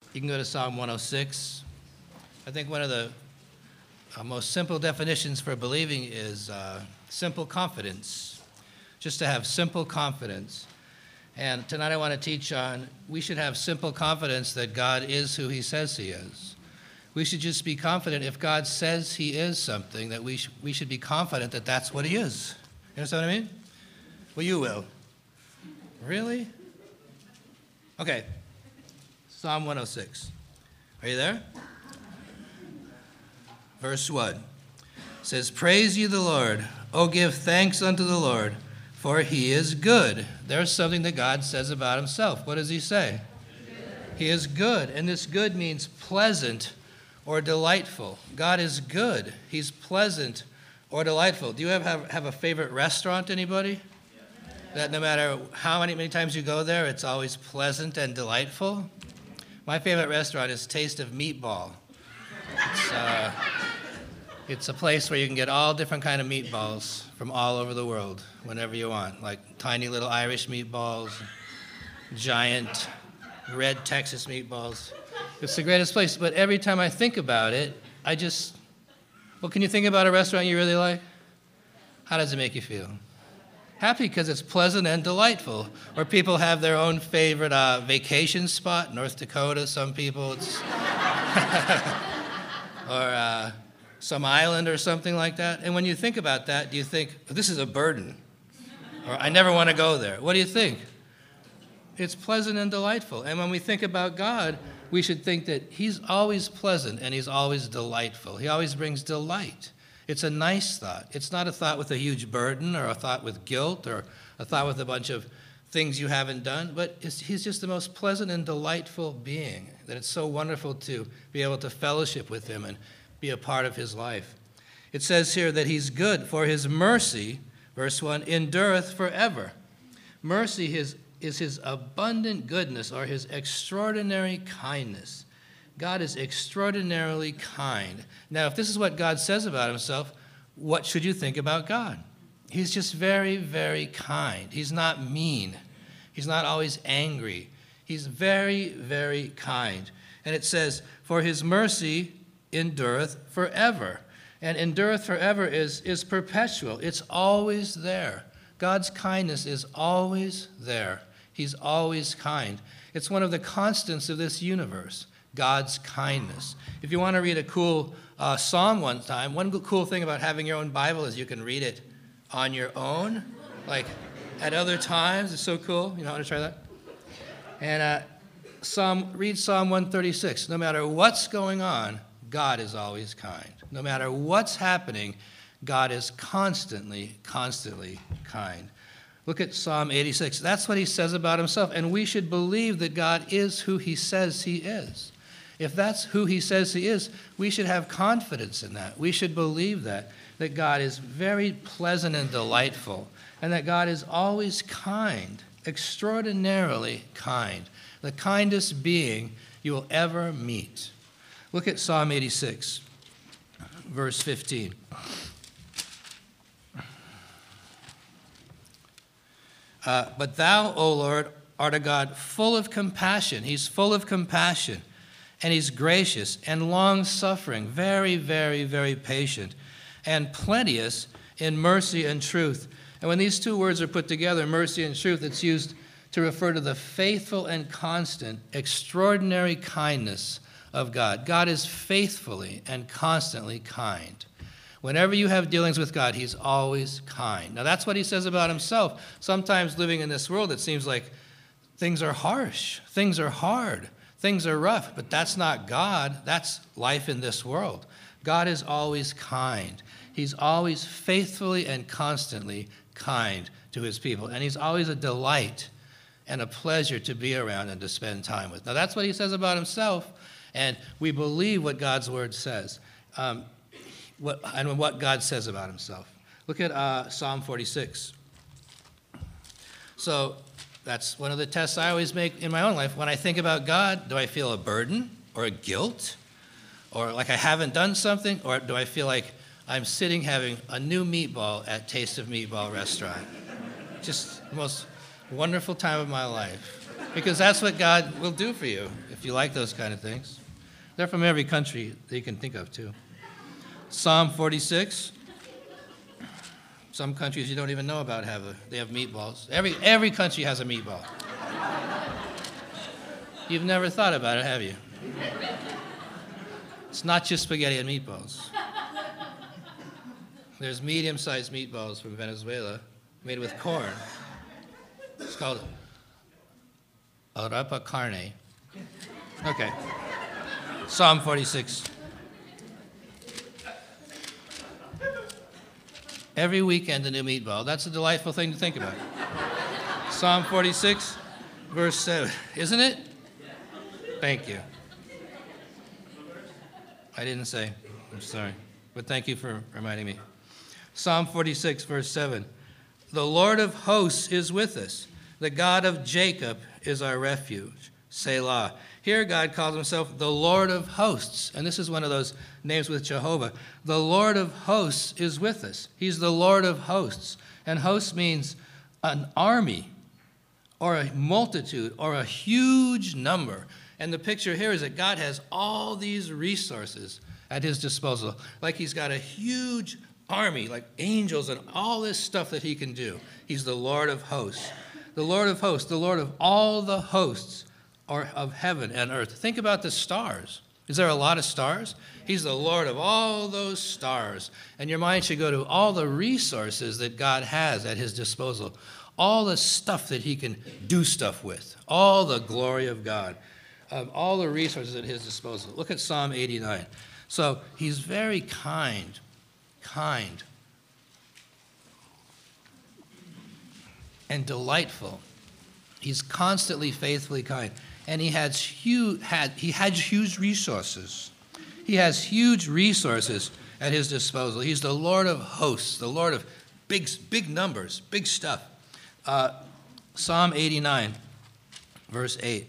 You can go to Psalm 106. I think one of the most simple definitions for believing is simple confidence, just to have simple confidence. And tonight I want to teach on we should have simple confidence that God is who he says he is. We should just be confident if God says he is something, that we should be confident that that's what he is. You understand what I mean? Well, you will. Really? Okay. Psalm 106. Are you there? Verse 1 says, "Praise ye the Lord. O give thanks unto the Lord, for he is good." There's something that God says about himself. What does he say? He is good. And this good means pleasant or delightful. God is good. He's pleasant or delightful. Do you have a favorite restaurant, anybody? That no matter how many times you go there, it's always pleasant and delightful? My favorite restaurant is Taste of Meatball. It's a place where you can get all different kind of meatballs from all over the world whenever you want, like tiny little Irish meatballs, giant red Texas meatballs. It's the greatest place, but every time I think about it, well, can you think about a restaurant you really like? How does it make you feel? Happy because it's pleasant and delightful. Or people have their own favorite vacation spot, North Dakota, some people. Or some island or something like that. And when you think about that, do you think, this is a burden? Or I never want to go there. What do you think? It's pleasant and delightful. And when we think about God, we should think that he's always pleasant and he's always delightful. He always brings delight. It's a nice thought. It's not a thought with a huge burden or a thought with guilt or a thought with a bunch of things you haven't done, but he's just the most pleasant and delightful being, that it's so wonderful to be able to fellowship with him and be a part of his life. It says here that he's good, for his mercy, verse 1, endureth forever. Mercy is his abundant goodness or his extraordinary kindness. God is extraordinarily kind. Now, if this is what God says about himself, what should you think about God? He's just very, very kind. He's not mean. He's not always angry. He's very, very kind. And it says, for his mercy endureth forever. And endureth forever is perpetual. It's always there. God's kindness is always there. He's always kind. It's one of the constants of this universe, God's kindness. If you want to read a cool psalm one time, one cool thing about having your own Bible is you can read it on your own, like at other times. It's so cool. You know how to try that? And read Psalm 136. No matter what's going on, God is always kind. No matter what's happening, God is constantly, constantly kind. Look at Psalm 86. That's what he says about himself. And we should believe that God is who he says he is. If that's who he says he is, we should have confidence in that. We should believe that God is very pleasant and delightful, and that God is always kind, extraordinarily kind, the kindest being you will ever meet. Look at Psalm 86, verse 15. But thou, O Lord, art a God full of compassion. He's full of compassion, and he's gracious and long-suffering, very, very, very patient, and plenteous in mercy and truth. And when these two words are put together, mercy and truth, it's used to refer to the faithful and constant, extraordinary kindness of God. God is faithfully and constantly kind. Whenever you have dealings with God, he's always kind. Now, that's what he says about himself. Sometimes living in this world, it seems like things are harsh, things are hard, things are rough, but that's not God. That's life in this world. God is always kind. He's always faithfully and constantly kind to his people, and he's always a delight and a pleasure to be around and to spend time with. Now, that's what he says about himself, and we believe what God's word says. What God says about himself. Look at Psalm 46. So that's one of the tests I always make in my own life. When I think about God, do I feel a burden or a guilt? Or like I haven't done something? Or do I feel like I'm sitting having a new meatball at Taste of Meatball restaurant? Just the most wonderful time of my life. Because that's what God will do for you. if you like those kind of things. They're from every country that you can think of, too. Psalm 46. Some countries you don't even know about they have meatballs. Every country has a meatball. You've never thought about it, have you? It's not just spaghetti and meatballs. There's medium-sized meatballs from Venezuela made with corn. It's called arepa carne. Okay. Psalm 46. Every weekend a new meatball. That's a delightful thing to think about. Psalm 46, verse 7. Isn't it? Thank you. I didn't say. I'm sorry. But thank you for reminding me. Psalm 46, verse 7. The Lord of hosts is with us. The God of Jacob is our refuge. Selah. Here God calls himself the Lord of hosts. And this is one of those names with Jehovah. The Lord of hosts is with us. He's the Lord of hosts. And hosts means an army or a multitude or a huge number. And the picture here is that God has all these resources at his disposal. Like he's got a huge army, like angels and all this stuff that he can do. He's the Lord of hosts. The Lord of hosts, the Lord of all the hosts of heaven and earth. Think about the stars. Is there a lot of stars? He's the Lord of all those stars. And your mind should go to all the resources that God has at his disposal. All the stuff that he can do stuff with. All the glory of God. All the resources at his disposal. Look at Psalm 89. So he's very kind, and delightful. He's constantly faithfully kind. And he had huge resources. He has huge resources at his disposal. He's the Lord of hosts, the Lord of big numbers, big stuff. Psalm 89, verse 8.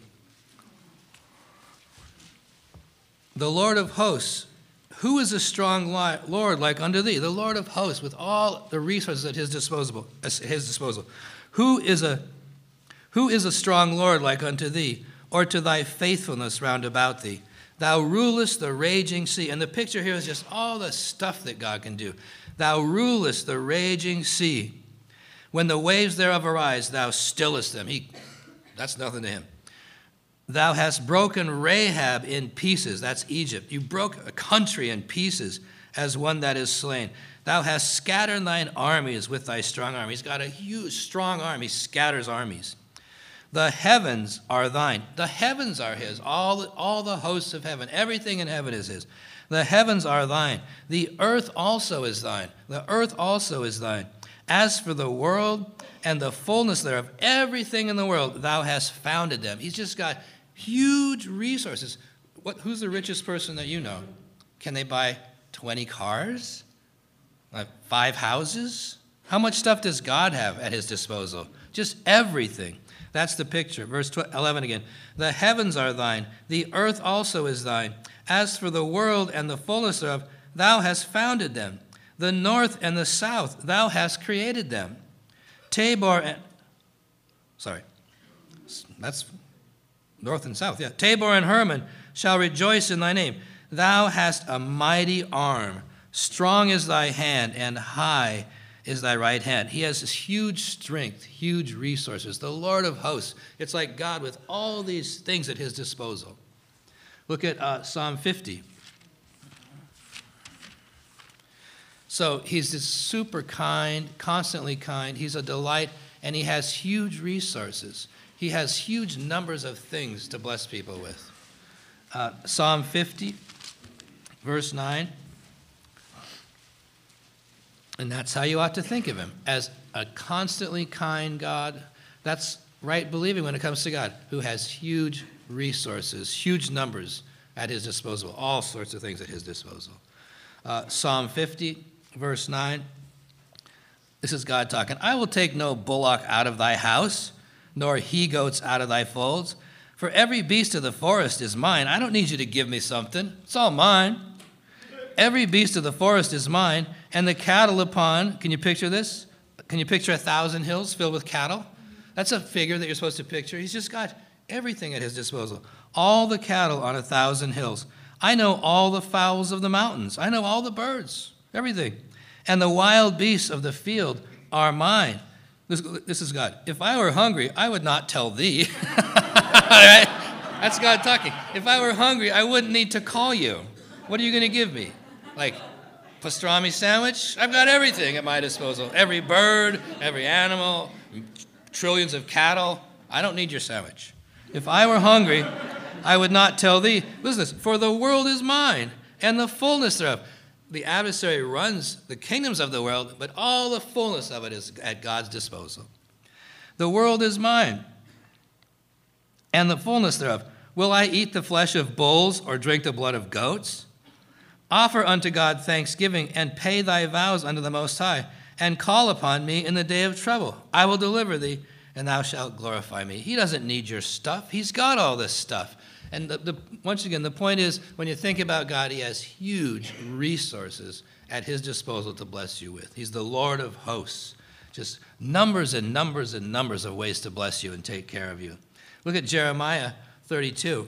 The Lord of hosts, who is a strong Lord like unto thee? The Lord of hosts, with all the resources at his disposal. Who is a strong Lord like unto thee, or to thy faithfulness round about thee? Thou rulest the raging sea. And the picture here is just all the stuff that God can do. Thou rulest the raging sea. When the waves thereof arise, thou stillest them. That's nothing to him. Thou hast broken Rahab in pieces. That's Egypt. You broke a country in pieces as one that is slain. Thou hast scattered thine armies with thy strong arm. He's got a huge, strong arm. He scatters armies. The heavens are thine. The heavens are his. All the hosts of heaven. Everything in heaven is his. The heavens are thine. The earth also is thine. The earth also is thine. As for the world and the fullness thereof, everything in the world, thou hast founded them. He's just got huge resources. Who's the richest person that you know? Can they buy 20 cars? 5 houses? How much stuff does God have at his disposal? Just everything. That's the picture. Verse 11 again. The heavens are thine, the earth also is thine. As for the world and the fullness thereof, thou hast founded them. The north and the south, thou hast created them. That's north and south, yeah. Tabor and Hermon shall rejoice in thy name. Thou hast a mighty arm. Strong is thy hand, and high is thy right hand. He has this huge strength, huge resources. The Lord of hosts. It's like God with all these things at his disposal. Look at Psalm 50. So he's this super kind, constantly kind. He's a delight, and he has huge resources. He has huge numbers of things to bless people with. Psalm 50, verse 9. And that's how you ought to think of him, as a constantly kind God. That's right believing when it comes to God, who has huge resources, huge numbers at his disposal, all sorts of things at his disposal. Psalm 50, verse 9. This is God talking. I will take no bullock out of thy house, nor he-goats out of thy folds. For every beast of the forest is mine. I don't need you to give me something. It's all mine. Every beast of the forest is mine, and the cattle upon, can you picture this? Can you picture 1,000 hills filled with cattle? That's a figure that you're supposed to picture. He's just got everything at his disposal. all the cattle on 1,000 hills. I know all the fowls of the mountains. I know all the birds, everything. And the wild beasts of the field are mine. This is God. If I were hungry, I would not tell thee. Right? That's God talking. If I were hungry, I wouldn't need to call you. What are you going to give me? Like pastrami sandwich? I've got everything at my disposal. Every bird, every animal, trillions of cattle. I don't need your sandwich. If I were hungry, I would not tell thee. Listen to this. For the world is mine, and the fullness thereof. The adversary runs the kingdoms of the world, but all the fullness of it is at God's disposal. The world is mine, and the fullness thereof. Will I eat the flesh of bulls or drink the blood of goats? Offer unto God thanksgiving, and pay thy vows unto the Most High, and call upon me in the day of trouble. I will deliver thee, and thou shalt glorify me. He doesn't need your stuff. He's got all this stuff. And once again, the point is, when you think about God, he has huge resources at his disposal to bless you with. He's the Lord of hosts. Just numbers and numbers and numbers of ways to bless you and take care of you. Look at Jeremiah 32.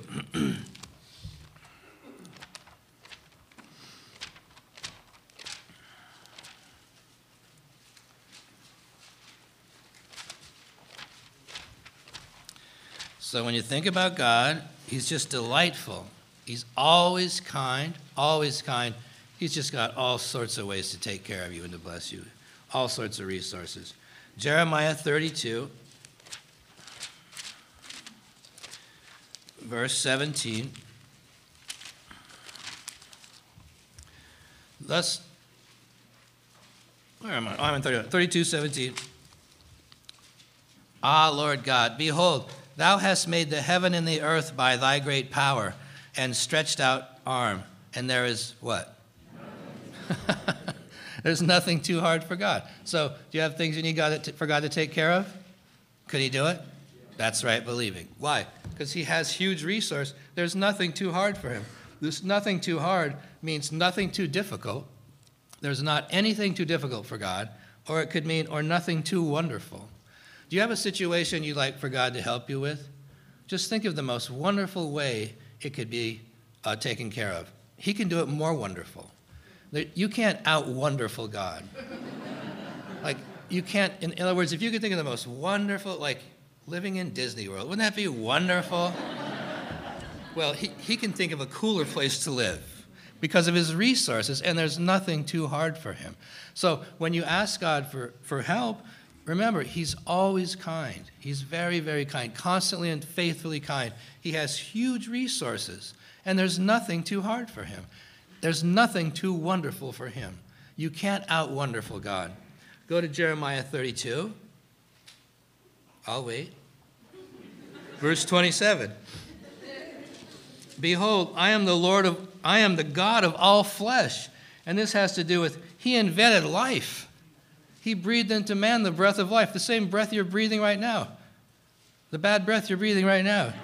So when you think about God, he's just delightful. He's always kind, always kind. He's just got all sorts of ways to take care of you and to bless you. All sorts of resources. Jeremiah 32, verse 17. Thus, where am I? Oh, I'm in 32, 17. Ah, Lord God, behold, thou hast made the heaven and the earth by thy great power and stretched out arm. And there is what? There's nothing too hard for God. So do you have things you need for God to take care of? Could he do it? That's right, believing. Why? Because he has huge resource. There's nothing too hard for him. There's nothing too hard means nothing too difficult. There's not anything too difficult for God, or it could mean or nothing too wonderful. Do you have a situation you'd like for God to help you with? Just think of the most wonderful way it could be taken care of. He can do it more wonderful. You can't out-wonderful God. Like, you can't, in other words, if you could think of the most wonderful, like living in Disney World, wouldn't that be wonderful? Well, he can think of a cooler place to live because of his resources, and there's nothing too hard for him. So when you ask God for help, remember, he's always kind. He's very, very kind, constantly and faithfully kind. He has huge resources, and there's nothing too hard for him. There's nothing too wonderful for him. You can't out-wonderful God. Go to Jeremiah 32. I'll wait. Verse 27. Behold, I am the God of all flesh. And this has to do with, he invented life. He breathed into man the breath of life, the same breath you're breathing right now. The bad breath you're breathing right now.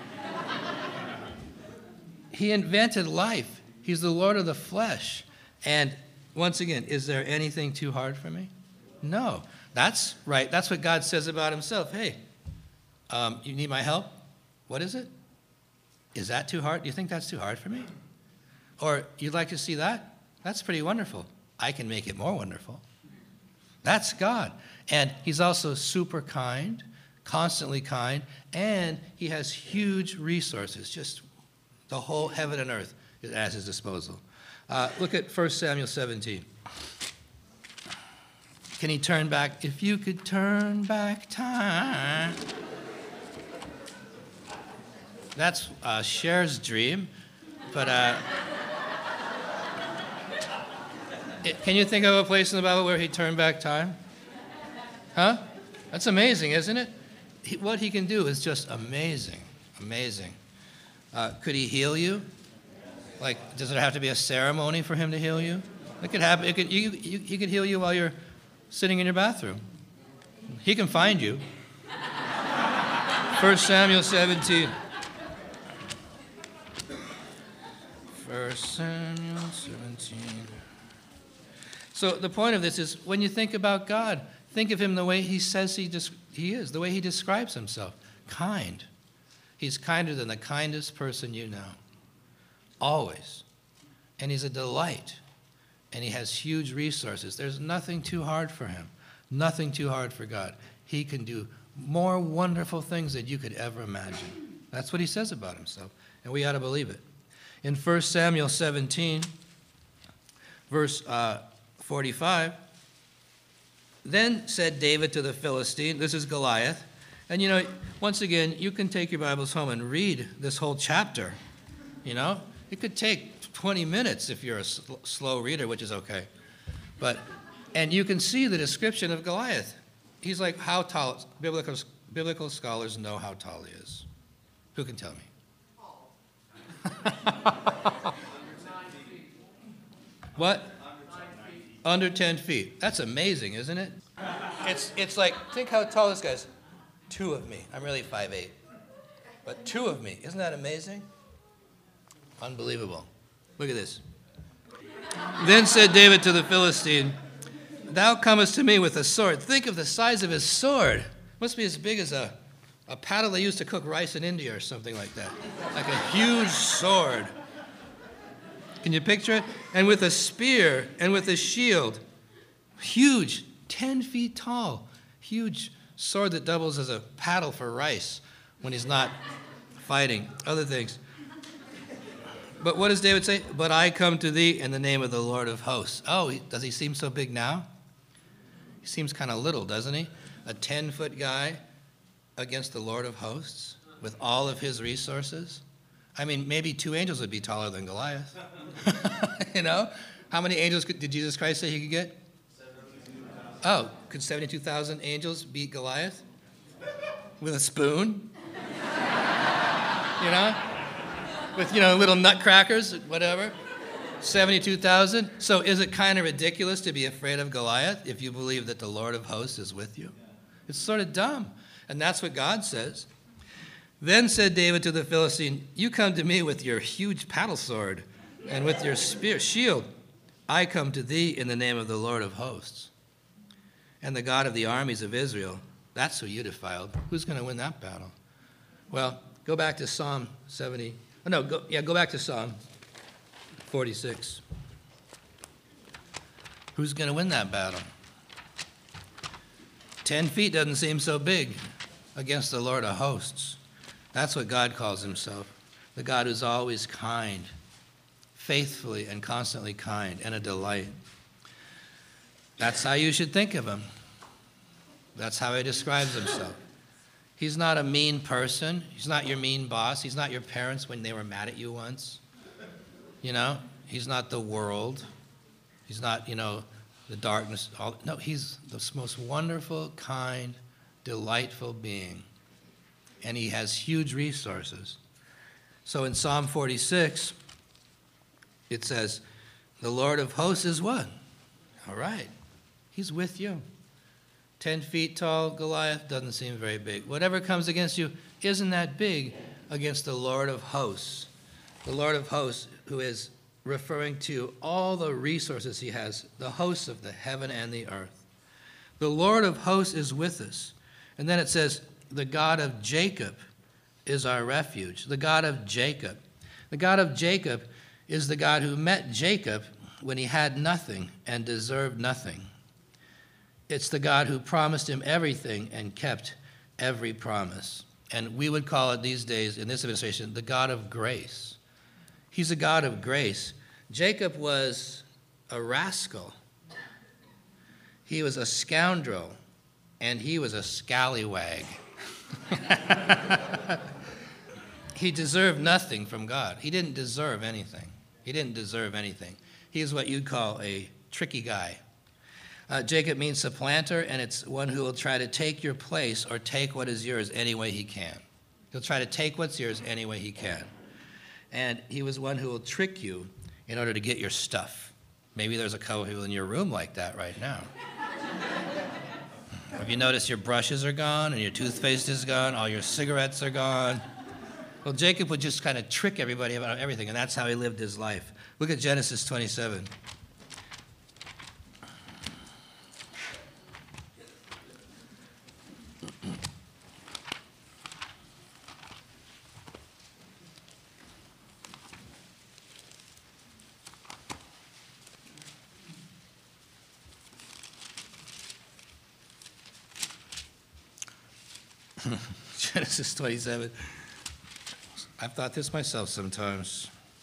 He invented life. He's the Lord of the flesh. And once again, is there anything too hard for me? No. That's right. That's what God says about himself. Hey, you need my help? What is it? Is that too hard? Do you think that's too hard for me? Or you'd like to see that? That's pretty wonderful. I can make it more wonderful. That's God. And he's also super kind, constantly kind, and he has huge resources, just the whole heaven and earth is at his disposal. Look at 1 Samuel 17. Can he turn back? If you could turn back time. That's Cher's dream, but can you think of a place in the Bible where he turned back time? Huh? That's amazing, isn't it? What he can do is just amazing, amazing. Could he heal you? Like, does it have to be a ceremony for him to heal you? It could happen. He could heal you while you're sitting in your bathroom. He can find you. 1 Samuel 17. 1 Samuel 17. So the point of this is, when you think about God, think of him the way he says he is, the way he describes himself. Kind. He's kinder than the kindest person you know. Always. And he's a delight. And he has huge resources. There's nothing too hard for him. Nothing too hard for God. He can do more wonderful things than you could ever imagine. That's what he says about himself. And we ought to believe it. In 1 Samuel 17, verse 45, then said David to the Philistine, this is Goliath. And, once again, you can take your Bibles home and read this whole chapter. It could take 20 minutes if you're a slow reader, which is okay. And you can see the description of Goliath. He's like, how tall? Biblical scholars know how tall he is. Who can tell me? What? Under 10 feet. That's amazing, isn't it? It's like, think how tall this guy is. 2 of me. I'm really 5'8". But 2 of me. Isn't that amazing? Unbelievable. Look at this. Then said David to the Philistine, thou comest to me with a sword. Think of the size of his sword. Must be as big as a paddle they used to cook rice in India or something like that. Like a huge sword. Can you picture it? And with a spear and with a shield. Huge, 10 feet tall. Huge sword that doubles as a paddle for rice when he's not fighting. Other things. But what does David say? But I come to thee in the name of the Lord of hosts. Oh, does he seem so big now? He seems kind of little, doesn't he? A 10-foot guy against the Lord of hosts with all of his resources. I mean, maybe 2 angels would be taller than Goliath. How many angels did Jesus Christ say he could get? 72,000. Oh, could 72,000 angels beat Goliath? With a spoon? With, little nutcrackers, whatever. 72,000. So is it kind of ridiculous to be afraid of Goliath if you believe that the Lord of hosts is with you? It's sort of dumb. And that's what God says. Then said David to the Philistine, you come to me with your huge paddle sword and with your shield. I come to thee in the name of the Lord of hosts and the God of the armies of Israel. That's who you defiled. Who's going to win that battle? Well, go back to Psalm 70. Go back to Psalm 46. Who's going to win that battle? 10 feet doesn't seem so big against the Lord of hosts. That's what God calls himself, the God who's always kind, faithfully and constantly kind, and a delight. That's how you should think of him. That's how he describes himself. He's not a mean person. He's not your mean boss. He's not your parents when they were mad at you once. He's not the world. He's not, the darkness. No, he's the most wonderful, kind, delightful being. And he has huge resources. So in Psalm 46, it says, the Lord of hosts is what? All right. He's with you. 10 feet tall Goliath doesn't seem very big. Whatever comes against you isn't that big against the Lord of hosts. The Lord of hosts, who is referring to all the resources he has, the hosts of the heaven and the earth. The Lord of hosts is with us. And then it says, the God of Jacob is our refuge. The God of Jacob. The God of Jacob is the God who met Jacob when he had nothing and deserved nothing. It's the God who promised him everything and kept every promise. And we would call it these days, in this administration, the God of grace. He's a God of grace. Jacob was a rascal. He was a scoundrel. And he was a scallywag. He deserved nothing from God. He didn't deserve anything. He didn't deserve anything. He is what you'd call a tricky guy. Jacob means supplanter, and it's one who will try to take your place or take what is yours any way he can. He'll try to take what's yours any way he can. And he was one who will trick you in order to get your stuff. Maybe there's a couple people in your room like that right now. Have you noticed your brushes are gone and your toothpaste is gone, all your cigarettes are gone? Well, Jacob would just kind of trick everybody about everything, and that's how he lived his life. Look at Genesis 27. Genesis 27. I've thought this myself sometimes.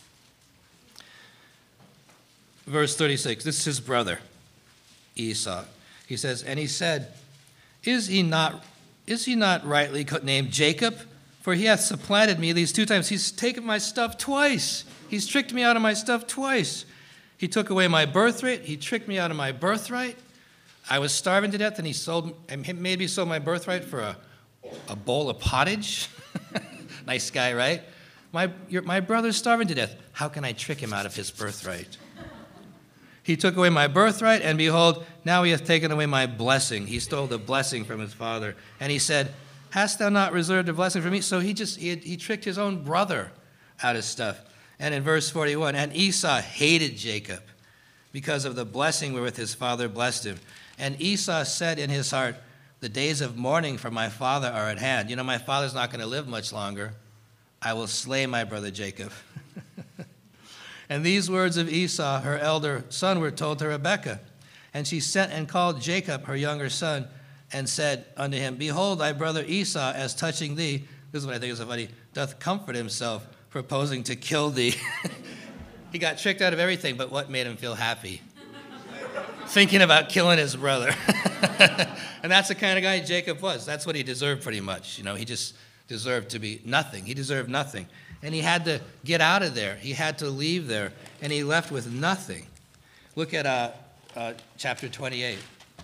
Verse 36, this is his brother, Esau. He says, and he said, Is he not rightly named Jacob? For he hath supplanted me these 2 times. He's taken my stuff twice. He's tricked me out of my stuff twice. He took away my birthright. He tricked me out of my birthright. I was starving to death, and he maybe sold my birthright for a bowl of pottage. Nice guy, right? My brother's starving to death. How can I trick him out of his birthright? He took away my birthright, and behold, now he hath taken away my blessing. He stole the blessing from his father. And he said, Hast thou not reserved a blessing for me? So he tricked his own brother out of stuff. And in verse 41, and Esau hated Jacob because of the blessing wherewith his father blessed him. And Esau said in his heart, The days of mourning for my father are at hand. You know, my father's not going to live much longer. I will slay my brother Jacob. And these words of Esau, her elder son, were told to Rebekah. And she sent and called Jacob, her younger son, and said unto him, Behold, thy brother Esau, as touching thee, this is what I think is so funny, doth comfort himself, proposing to kill thee. He got tricked out of everything, but what made him feel happy? Thinking about killing his brother. And that's the kind of guy Jacob was. That's what he deserved pretty much. You know, he just deserved to be nothing. He deserved nothing. And he had to get out of there. He had to leave there. And he left with nothing. Look at chapter 28,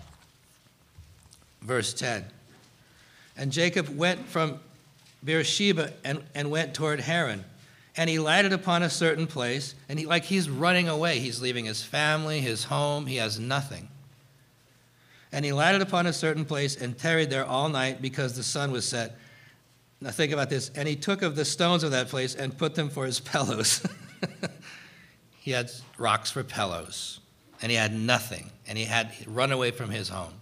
verse 10. And Jacob went from Beersheba and went toward Haran. And he lighted upon a certain place. And he's running away. He's leaving his family, his home. He has nothing. And he lighted upon a certain place and tarried there all night because the sun was set. Now think about this. And he took of the stones of that place and put them for his pillows. He had rocks for pillows. And he had nothing. And he had run away from his home.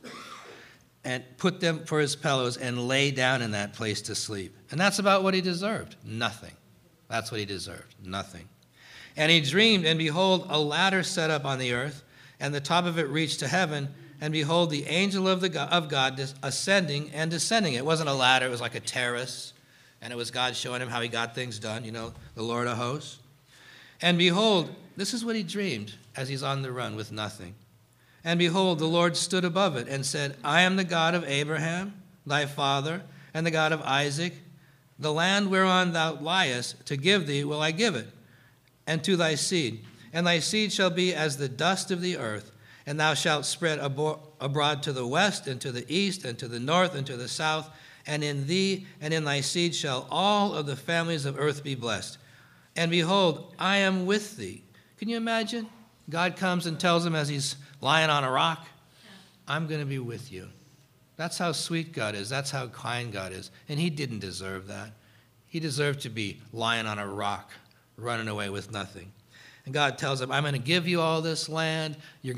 And put them for his pillows and lay down in that place to sleep. And that's about what he deserved. Nothing. That's what he deserved. Nothing. And he dreamed, and behold, a ladder set up on the earth, and the top of it reached to heaven. And behold, the angel of God ascending and descending. It wasn't a ladder, it was like a terrace. And it was God showing him how he got things done, you know, the Lord of hosts. And behold, this is what he dreamed as he's on the run with nothing. And behold, the Lord stood above it and said, I am the God of Abraham, thy father, and the God of Isaac. The land whereon thou liest, to give thee will I give it, and to thy seed. And thy seed shall be as the dust of the earth. And thou shalt spread abroad to the west, and to the east, and to the north, and to the south. And in thee and in thy seed shall all of the families of earth be blessed. And behold, I am with thee. Can you imagine? God comes and tells him as he's lying on a rock, I'm going to be with you. That's how sweet God is. That's how kind God is. And he didn't deserve that. He deserved to be lying on a rock, running away with nothing. And God tells him, I'm going to give you all this land. Your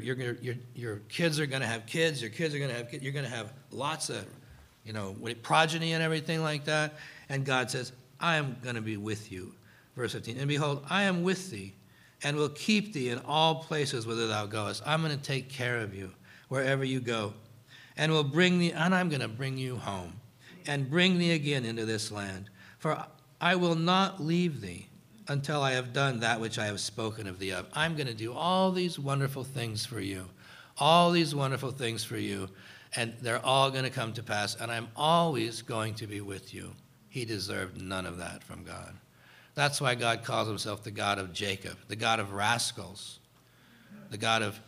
kids are going to have kids. Your kids are going to have kids. You're going to have lots of, progeny and everything like that. And God says, I am going to be with you. Verse 15, and behold, I am with thee and will keep thee in all places whither thou goest. I'm going to take care of you wherever you go. And will bring thee, and I'm going to bring you home and bring thee again into this land. For I will not leave thee until I have done that which I have spoken of thee of. I'm going to do all these wonderful things for you, all these wonderful things for you, and they're all going to come to pass, and I'm always going to be with you. He deserved none of that from God. That's why God calls himself the God of Jacob, the God of rascals, the God of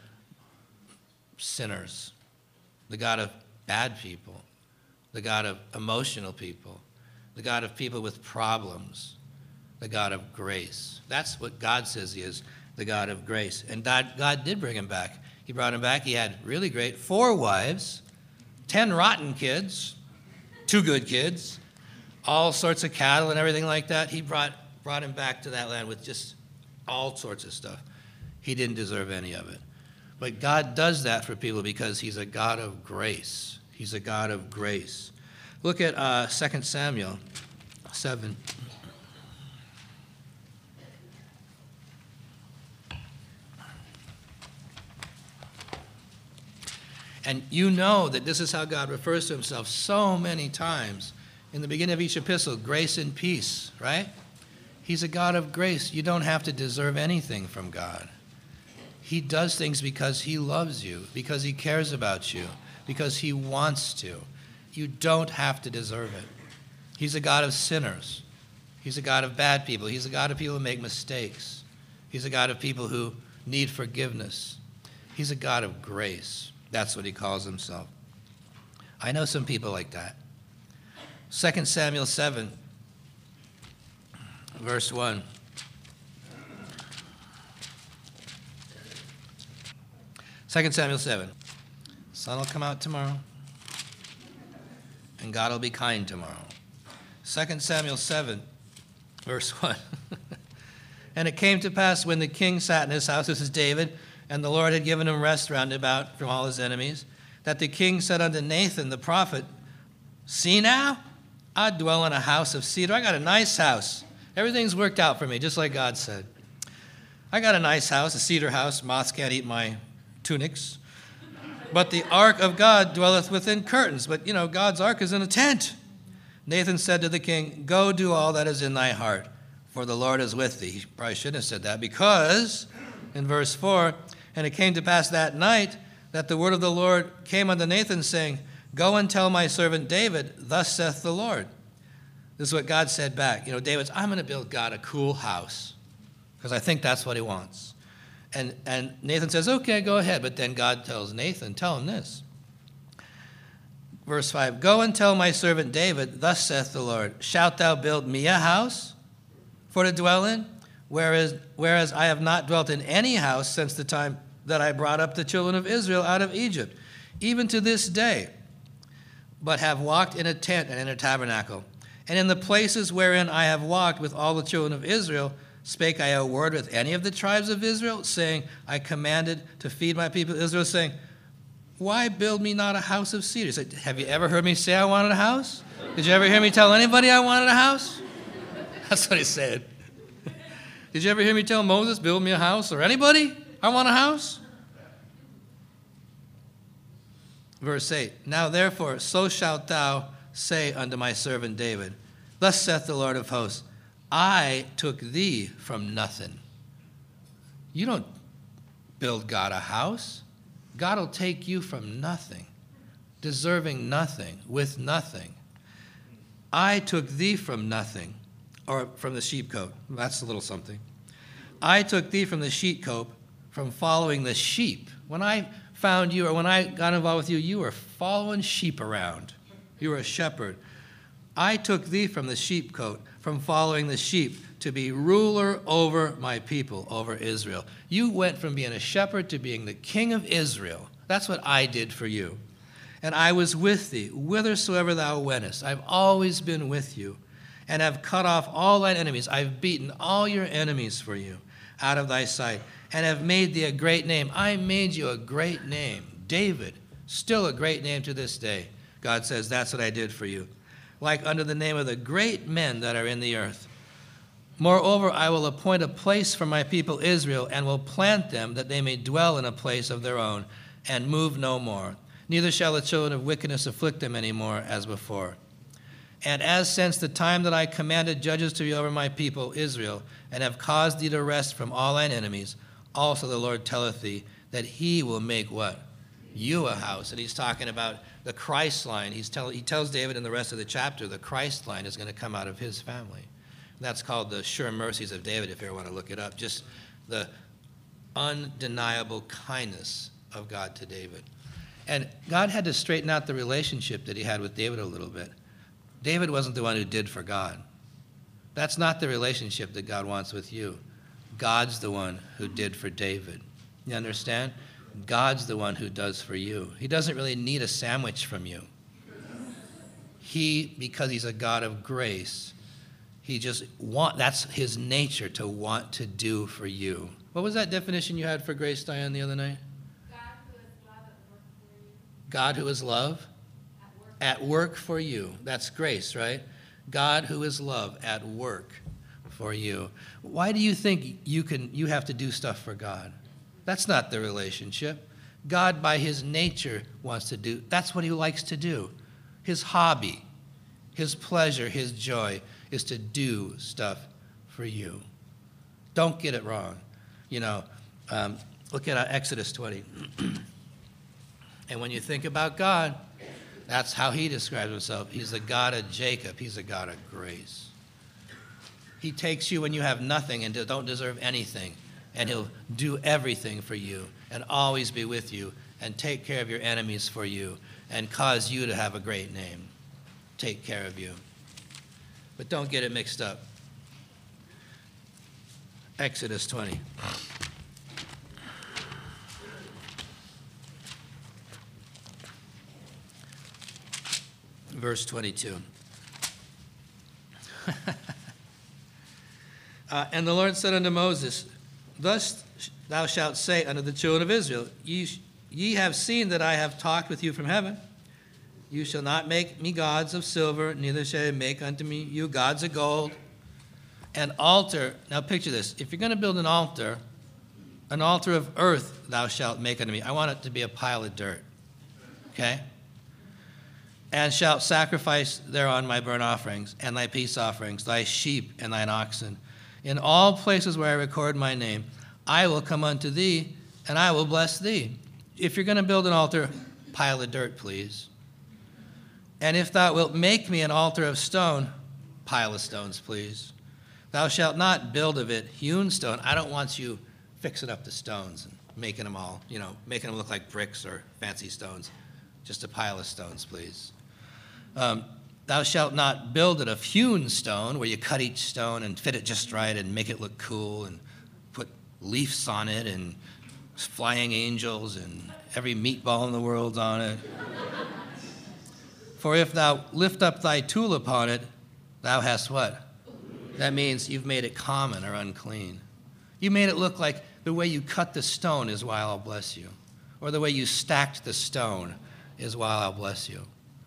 sinners, the God of bad people, the God of emotional people, the God of people with problems, the God of grace. That's what God says he is, the God of grace. And God did bring him back. He brought him back. He had really great 4 wives, 10 rotten kids, 2 good kids, all sorts of cattle and everything like that. He brought him back to that land with just all sorts of stuff. He didn't deserve any of it. But God does that for people because he's a God of grace. He's a God of grace. Look at 2 Samuel 7. And you know that this is how God refers to himself so many times. In the beginning of each epistle, grace and peace, right? He's a God of grace. You don't have to deserve anything from God. He does things because he loves you, because he cares about you, because he wants to. You don't have to deserve it. He's a God of sinners. He's a God of bad people. He's a God of people who make mistakes. He's a God of people who need forgiveness. He's a God of grace. That's what he calls himself. I know some people like that. 2 Samuel 7, verse 1. 2 Samuel 7. Sun will come out tomorrow, and God will be kind tomorrow. 2 Samuel 7, verse 1. And it came to pass when the king sat in his house, this is David, and the Lord had given him rest round about from all his enemies, that the king said unto Nathan the prophet, see now, I dwell in a house of cedar. I got a nice house. Everything's worked out for me, just like God said. I got a nice house, a cedar house. Moths can't eat my tunics. But the ark of God dwelleth within curtains. But, God's ark is in a tent. Nathan said to the king, go do all that is in thy heart, for the Lord is with thee. He probably shouldn't have said that, because, in verse 4, and it came to pass that night that the word of the Lord came unto Nathan, saying, go and tell my servant David, thus saith the Lord. This is what God said back. David's, I'm going to build God a cool house, because I think that's what he wants. And Nathan says, okay, go ahead. But then God tells Nathan, tell him this. Verse 5, go and tell my servant David, thus saith the Lord, shalt thou build me a house for to dwell in? Whereas I have not dwelt in any house since the time that I brought up the children of Israel out of Egypt, even to this day, but have walked in a tent and in a tabernacle. And in the places wherein I have walked with all the children of Israel, spake I a word with any of the tribes of Israel, saying, I commanded to feed my people Israel, saying, why build me not a house of cedar? He said, have you ever heard me say I wanted a house? Did you ever hear me tell anybody I wanted a house? That's what he said. Did you ever hear me tell Moses, build me a house? Or anybody, I want a house? Verse 8, now therefore, so shalt thou say unto my servant David, thus saith the Lord of hosts, I took thee from nothing. You don't build God a house. God will take you from nothing, deserving nothing, with nothing. I took thee from nothing, or from the sheepcote. That's a little something. I took thee from the sheepcote, from following the sheep. When I found you, or when I got involved with you, you were following sheep around. You were a shepherd. I took thee from the sheepcote, from following the sheep, to be ruler over my people, over Israel. You went from being a shepherd to being the king of Israel. That's what I did for you. And I was with thee, whithersoever thou wentest. I've always been with you, and have cut off all thine enemies. I've beaten all your enemies for you out of thy sight, and have made thee a great name. I made you a great name. David, still a great name to this day. God says, that's what I did for you. Like unto the name of the great men that are in the earth. Moreover, I will appoint a place for my people Israel, and will plant them, that they may dwell in a place of their own, and move no more. Neither shall the children of wickedness afflict them any more as before. And as since the time that I commanded judges to be over my people Israel, and have caused thee to rest from all thine enemies, also the Lord telleth thee that he will make what? You a house. And he's talking about the Christ line. He tells David in the rest of the chapter the Christ line is going to come out of his family. And that's called the sure mercies of David, if you ever want to look it up. Just the undeniable kindness of God to David. And God had to straighten out the relationship that he had with David a little bit. David wasn't the one who did for God. That's not the relationship that God wants with you. God's the one who did for David. You understand? God's the one who does for you. He doesn't really need a sandwich from you. Because he's a God of grace, that's his nature, to want to do for you. What was that definition you had for grace, Diane, the other night? God who is love at work for you. That's grace, right? God who is love at work for you. Why do you think you have to do stuff for God? That's not the relationship. God, by his nature, wants to do. That's what he likes to do. His hobby, his pleasure, his joy is to do stuff for you. Don't get it wrong. Look at Exodus 20. And when you think about God, that's how he describes himself. He's the God of Jacob. He's a God of grace. He takes you when you have nothing and don't deserve anything, and he'll do everything for you and always be with you and take care of your enemies for you and cause you to have a great name. Take care of you. But don't get it mixed up. Exodus 20. Verse 22. And the Lord said unto Moses, Thus thou shalt say unto the children of Israel, Ye have seen that I have talked with you from heaven. You shall not make me gods of silver, neither shall you make unto me you gods of gold. An altar, now picture this. If you're going to build an altar of earth thou shalt make unto me. I want it to be a pile of dirt. Okay? And shalt sacrifice thereon my burnt offerings, and thy peace offerings, thy sheep and thine oxen. In all places where I record my name, I will come unto thee, and I will bless thee. If you're going to build an altar, pile of dirt, please. And if thou wilt make me an altar of stone, pile of stones, please. Thou shalt not build of it hewn stone. I don't want you fixing up the stones and making them all, making them look like bricks or fancy stones. Just a pile of stones, please. Thou shalt not build it of hewn stone, where you cut each stone and fit it just right and make it look cool and put leaves on it and flying angels and every meatball in the world's on it. For if thou lift up thy tool upon it, thou hast what? That means you've made it common or unclean. You made it look like the way you cut the stone is why I'll bless you, or the way you stacked the stone is why I'll bless you.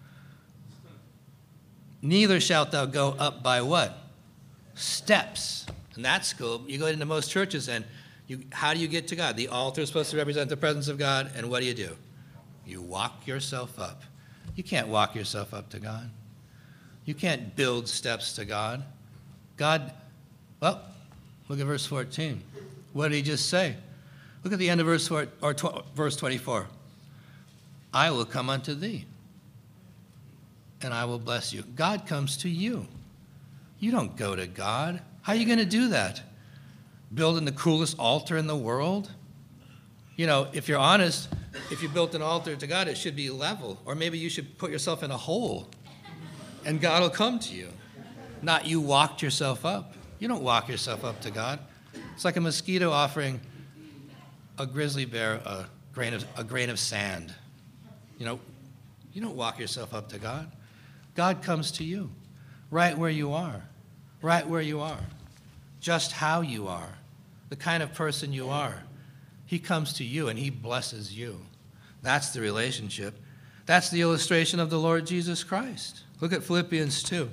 Neither shalt thou go up by what? Steps. And that's cool. You go into most churches and how do you get to God? The altar is supposed to represent the presence of God, and what do? You walk yourself up. You can't walk yourself up to God. You can't build steps to God. God, well, look at verse 14. What did he just say? Look at the end of verse 24. I will come unto thee, and I will bless you. God comes to you. You don't go to God. How are you going to do that? Building the coolest altar in the world? If you're honest, if you built an altar to God, it should be level. Or maybe you should put yourself in a hole, and God will come to you. Not you walked yourself up. You don't walk yourself up to God. It's like a mosquito offering a grizzly bear a grain of sand. You don't walk yourself up to God. God comes to you right where you are, just how you are, the kind of person you are. He comes to you and he blesses you. That's the relationship. That's the illustration of the Lord Jesus Christ. Look at Philippians 2.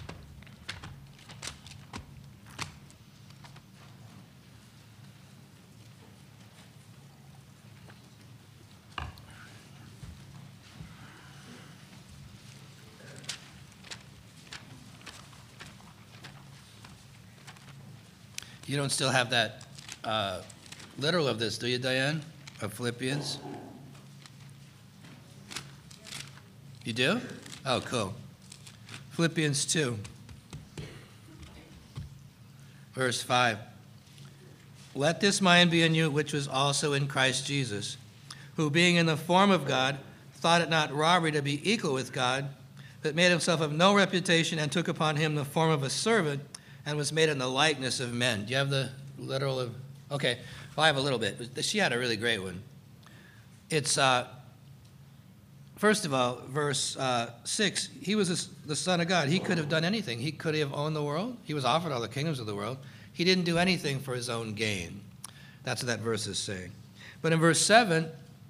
You don't still have that literal of this, do you, Diane, of Philippians? You do? Oh, cool. Philippians 2, verse 5. Let this mind be in you, which was also in Christ Jesus, who being in the form of God, thought it not robbery to be equal with God, but made himself of no reputation and took upon him the form of a servant, and was made in the likeness of men. Do you have the literal of? Okay, well, I have a little bit. She had a really great one. It's, first of all, verse 6, he was the Son of God. He could have done anything. He could have owned the world. He was offered all the kingdoms of the world. He didn't do anything for his own gain. That's what that verse is saying. But in verse 7,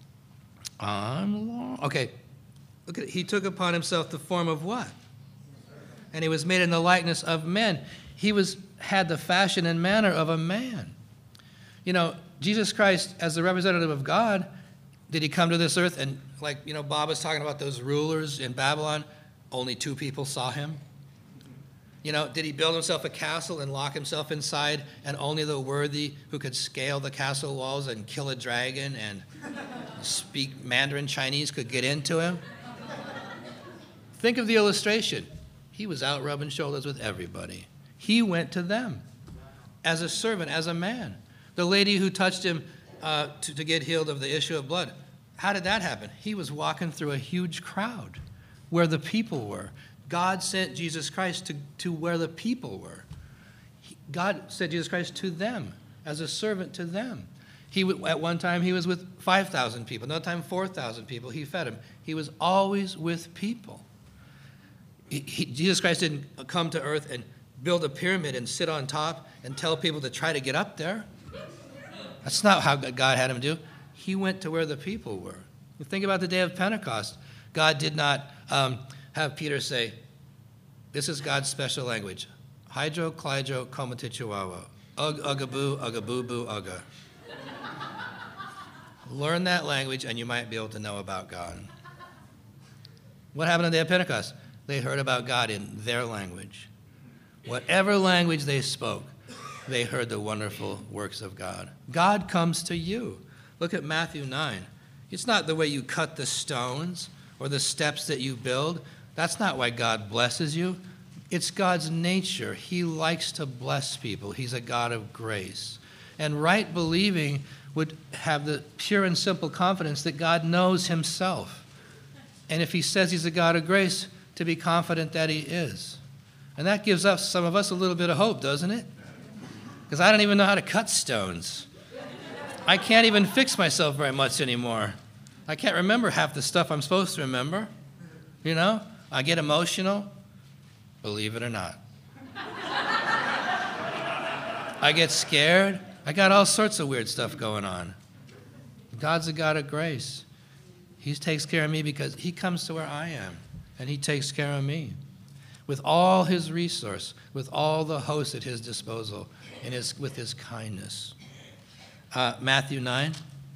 okay, look at it. He took upon himself the form of what? And he was made in the likeness of men. He had the fashion and manner of a man. Jesus Christ, as the representative of God, Did he come to this earth and, like, Bob was talking about those rulers in Babylon, only 2 people saw him? Did he build himself a castle and lock himself inside, and only the worthy who could scale the castle walls and kill a dragon and speak Mandarin Chinese could get into him? Think of the illustration. He was out rubbing shoulders with everybody. He went to them as a servant, as a man. The lady who touched him to get healed of the issue of blood, how did that happen? He was walking through a huge crowd where the people were. God sent Jesus Christ to where the people were. God sent Jesus Christ to them as a servant to them. At one time, he was with 5,000 people. Another time, 4,000 people. He fed them. He was always with people. Jesus Christ didn't come to earth and build a pyramid and sit on top and tell people to try to get up there. That's not how God had him do. He went to where the people were. You think about the day of Pentecost. God did not have Peter say, this is God's special language. Hydro, klydro, komatichuawa. Ug, ugaboo, ugaboo, ugga. Learn that language and you might be able to know about God. What happened on the day of Pentecost? They heard about God in their language. Whatever language they spoke, they heard the wonderful works of God. God comes to you. Look at Matthew 9. It's not the way you cut the stones or the steps that you build. That's not why God blesses you. It's God's nature. He likes to bless people. He's a God of grace. And right believing would have the pure and simple confidence that God knows himself. And if he says he's a God of grace, to be confident that he is. And that gives us, some of us, a little bit of hope, doesn't it? Because I don't even know how to cut stones. I can't even fix myself very much anymore. I can't remember half the stuff I'm supposed to remember. I get emotional, believe it or not. I get scared. I got all sorts of weird stuff going on. God's a God of grace. He takes care of me because he comes to where I am, and he takes care of me with all his resource, with all the hosts at his disposal, and with his kindness. Matthew 9.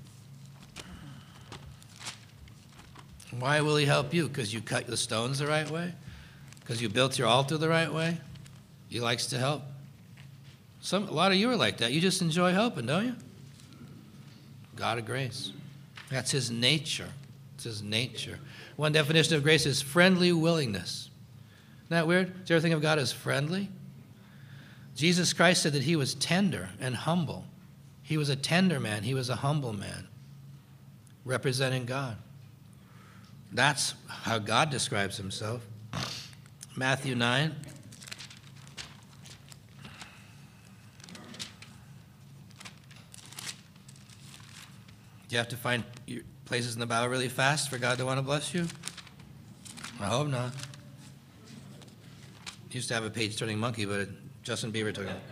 Why will he help you? Because you cut the stones the right way? Because you built your altar the right way? He likes to help. A lot of you are like that. You just enjoy helping, don't you? God of grace. That's his nature. It's his nature. One definition of grace is friendly willingness. Isn't that weird? Do you ever think of God as friendly? Jesus Christ said that he was tender and humble. He was a tender man. He was a humble man, representing God. That's how God describes himself. Matthew 9. Do you have to find places in the Bible really fast for God to want to bless you? I hope not. Used to have a page-turning monkey, but Justin Bieber took it.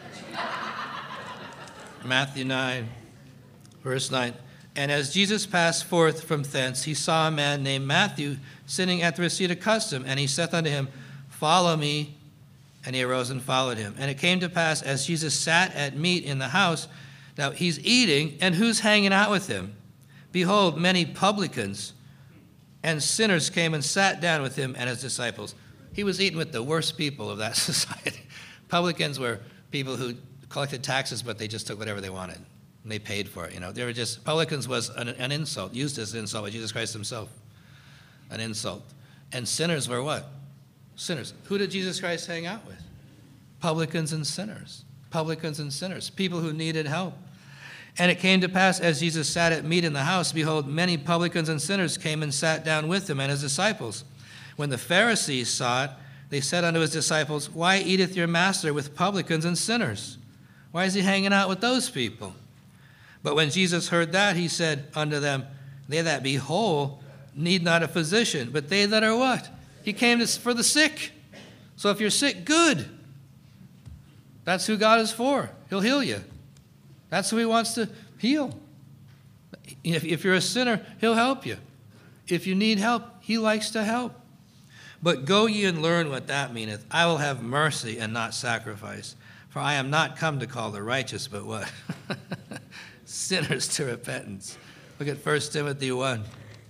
Matthew 9, verse 9. And as Jesus passed forth from thence, he saw a man named Matthew sitting at the receipt of custom, and he saith unto him, Follow me. And he arose and followed him. And it came to pass, as Jesus sat at meat in the house, now he's eating, and who's hanging out with him? Behold, many publicans and sinners came and sat down with him and his disciples. He was eating with the worst people of that society. Publicans were people who collected taxes, but they just took whatever they wanted. And they paid for it, They were just, publicans was an insult, used as an insult by Jesus Christ himself. An insult. And sinners were what? Sinners. Who did Jesus Christ hang out with? Publicans and sinners. Publicans and sinners. People who needed help. And it came to pass, as Jesus sat at meat in the house, behold, many publicans and sinners came and sat down with him and his disciples. When the Pharisees saw it, they said unto his disciples, Why eateth your master with publicans and sinners? Why is he hanging out with those people? But when Jesus heard that, he said unto them, They that be whole need not a physician, but they that are what? He came for the sick. So if you're sick, good. That's who God is for. He'll heal you. That's who he wants to heal. If you're a sinner, he'll help you. If you need help, he likes to help. But go ye and learn what that meaneth. I will have mercy and not sacrifice. For I am not come to call the righteous, but what? Sinners to repentance. Look at 1 Timothy 1.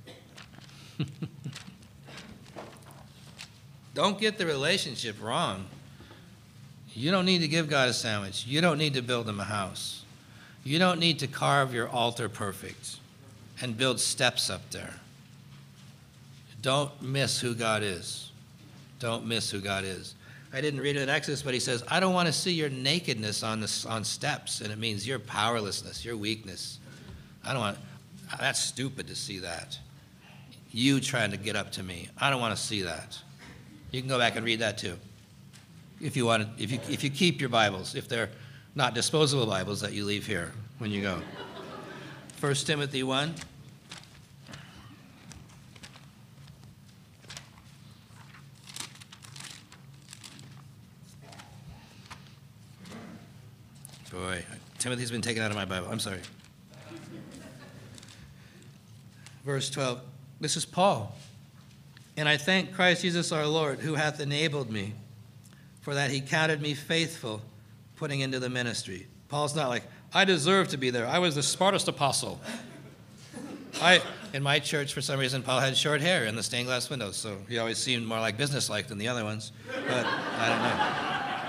Don't get the relationship wrong. You don't need to give God a sandwich. You don't need to build him a house. You don't need to carve your altar perfect and build steps up there. Don't miss who God is. Don't miss who God is. I didn't read it in Exodus, but he says, I don't want to see your nakedness on steps, and it means your powerlessness, your weakness. I don't want, that's stupid to see that. You trying to get up to me. I don't want to see that. You can go back and read that too. If you want to, if you keep your Bibles, if they're not disposable Bibles that you leave here when you go. 1 Timothy 1. Boy, Timothy's been taken out of my Bible. I'm sorry. Verse 12. This is Paul. And I thank Christ Jesus our Lord, who hath enabled me, for that he counted me faithful, putting into the ministry. Paul's not like, I deserve to be there. I was the smartest apostle. In my church, for some reason, Paul had short hair and the stained glass windows, so he always seemed more like businesslike than the other ones. But I don't know.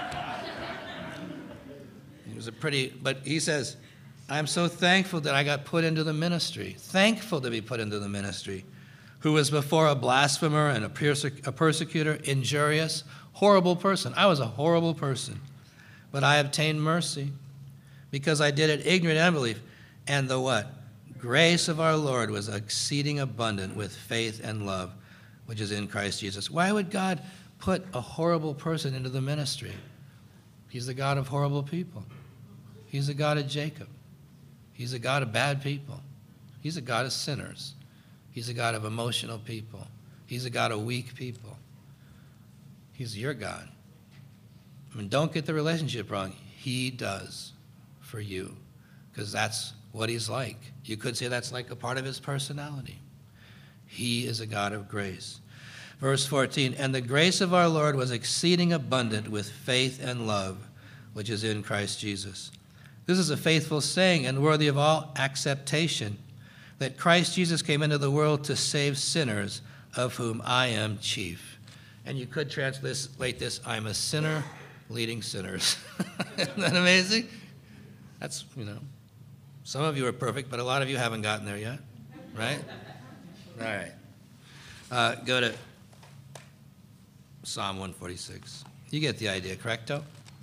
He was but he says, I'm so thankful that I got put into the ministry. Thankful to be put into the ministry. Who was before a blasphemer and a persecutor, injurious, horrible person. I was a horrible person. But I obtained mercy because I did it ignorant unbelief. And the what? Grace of our Lord was exceeding abundant with faith and love, which is in Christ Jesus. Why would God put a horrible person into the ministry? He's the God of horrible people. He's the God of Jacob. He's a God of bad people. He's a God of sinners. He's a God of emotional people. He's a God of weak people. He's your God. I mean, don't get the relationship wrong. He does for you, because that's what he's like. You could say that's like a part of his personality. He is a God of grace. Verse 14, and the grace of our Lord was exceeding abundant with faith and love, which is in Christ Jesus. This is a faithful saying and worthy of all acceptation, that Christ Jesus came into the world to save sinners, of whom I am chief. And you could translate this, I'm a sinner leading sinners. Isn't that amazing? That's, some of you are perfect, but a lot of you haven't gotten there yet, right? All right. Go to Psalm 146. You get the idea, correcto?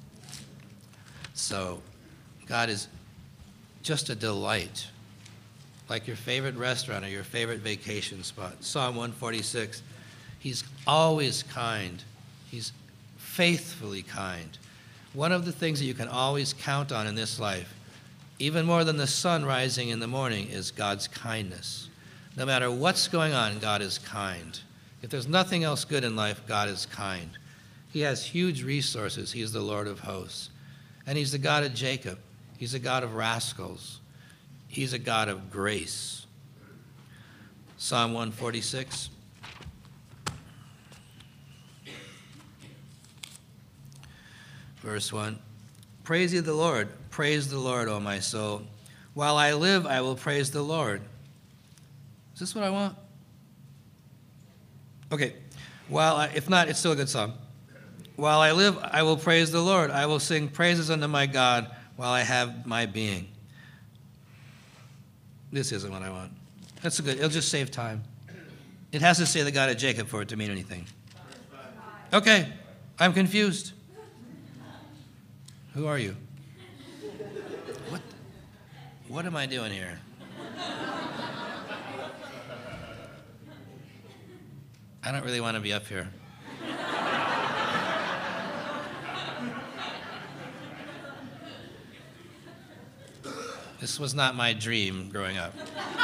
So, God is just a delight, like your favorite restaurant or your favorite vacation spot. Psalm 146, he's always kind. He's faithfully kind. One of the things that you can always count on in this life, even more than the sun rising in the morning, is God's kindness. No matter what's going on, God is kind. If there's nothing else good in life, God is kind. He has huge resources. He's the Lord of hosts. And he's the God of Jacob. He's a God of rascals. He's a God of grace. Psalm 146. Verse 1. Praise ye the Lord. Praise the Lord, O my soul. While I live, I will praise the Lord. Is this what I want? Okay. If not, it's still a good song. While I live, I will praise the Lord. I will sing praises unto my God while I have my being. This isn't what I want. That's good. It'll just save time. It has to say the God of Jacob for it to mean anything. Okay. I'm confused. Who are you? What am I doing here? I don't really want to be up here. This was not my dream growing up.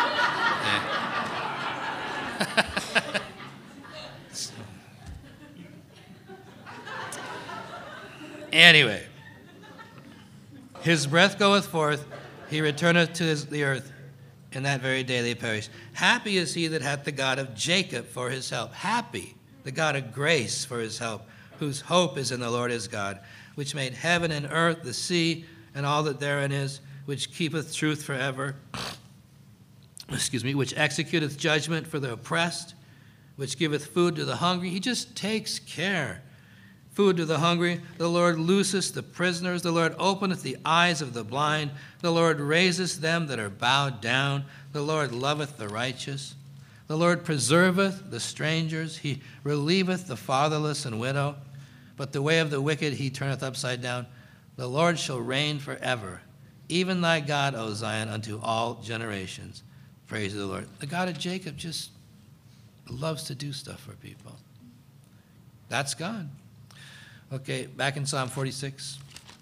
Anyway, his breath goeth forth, he returneth to the earth, and that very day they perish. Happy is he that hath the God of Jacob for his help. Happy, the God of grace for his help, whose hope is in the Lord his God, which made heaven and earth, the sea, and all that therein is, which keepeth truth forever, which executeth judgment for the oppressed, which giveth food to the hungry. He just takes care. Food to the hungry. The Lord looseth the prisoners. The Lord openeth the eyes of the blind. The Lord raiseth them that are bowed down. The Lord loveth the righteous. The Lord preserveth the strangers. He relieveth the fatherless and widow. But the way of the wicked he turneth upside down. The Lord shall reign forever. Even thy God, O Zion, unto all generations. Praise the Lord. The God of Jacob just loves to do stuff for people. That's God. Okay, back in Psalm 46.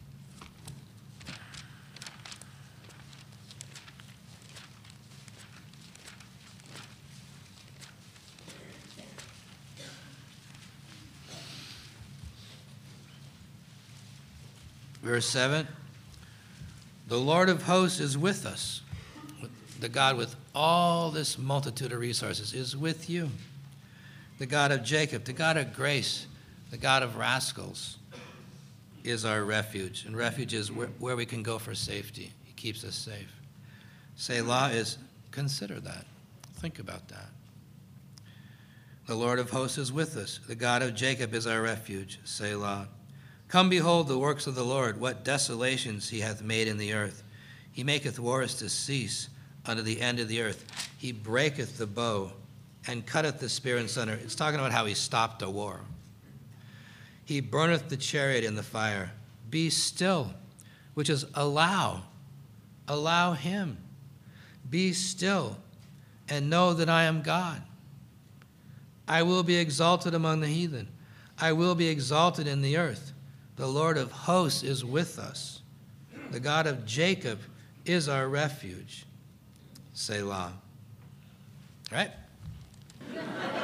Verse 7. The Lord of hosts is with us. The God with all this multitude of resources is with you. The God of Jacob, the God of grace, the God of rascals is our refuge. And refuge is where we can go for safety. He keeps us safe. Selah is, consider that. Think about that. The Lord of hosts is with us. The God of Jacob is our refuge. Selah. Come behold the works of the Lord, what desolations he hath made in the earth. He maketh wars to cease unto the end of the earth. He breaketh the bow and cutteth the spear in sunder. It's talking about how he stopped a war. He burneth the chariot in the fire. Be still, which is allow him. Be still and know that I am God. I will be exalted among the heathen. I will be exalted in the earth. The Lord of hosts is with us. The God of Jacob is our refuge. Selah. All right?